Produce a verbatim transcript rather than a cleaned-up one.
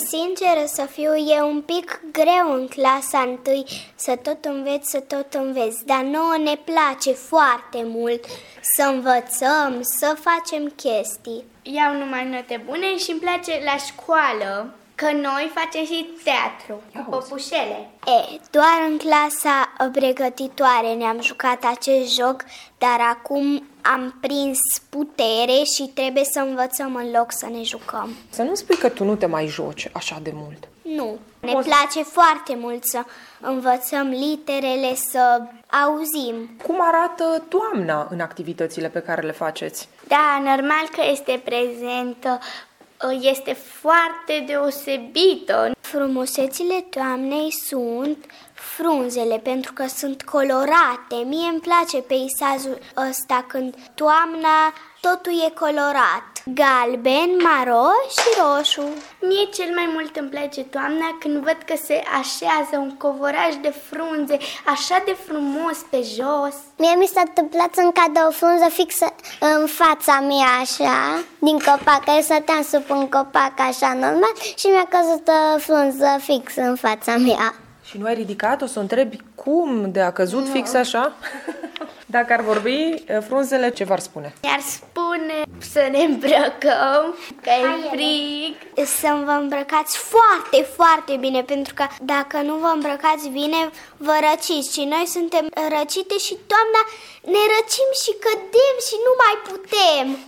Sinceră să fiu, e un pic greu în clasa întâi să tot înveți, să tot înveți, dar nouă ne place foarte mult să învățăm, să facem chestii. Iau numai note bune și îmi place la școală că noi facem și teatru cu păpușele. E, doar în clasa pregătitoare ne-am jucat acest joc, dar acum am prins putere și trebuie să învățăm în loc să ne jucăm. Să nu spui că tu nu te mai joci așa de mult. Nu, ne place foarte mult să învățăm literele, să auzim. Cum arată toamna în activitățile pe care le faceți? Da, normal că este prezentă, este foarte deosebită. Frumusețile toamnei sunt frunzele, pentru că sunt colorate. Mie îmi place peisajul ăsta când toamna totul e colorat. Galben, maro și roșu. Mie cel mai mult îmi place toamna când văd că se așează un covoraj de frunze așa de frumos pe jos. Mie mi s-a întâmplat să-mi cadă o frunză fixă în fața mea așa, din copac, că eu stăteam sub un copac așa normal și mi-a căzut o frunză fix în fața mea. Și nu ai ridicat? O să întrebi cum de a căzut no. fix așa? Dacă ar vorbi, frunzele ce v-ar spune? Mi-ar spune să ne îmbrăcăm, că e frig. Să vă îmbrăcați foarte, foarte bine, pentru că dacă nu vă îmbrăcați bine, vă răciți. Și noi suntem răcite și toamna ne răcim și cădem și nu mai putem.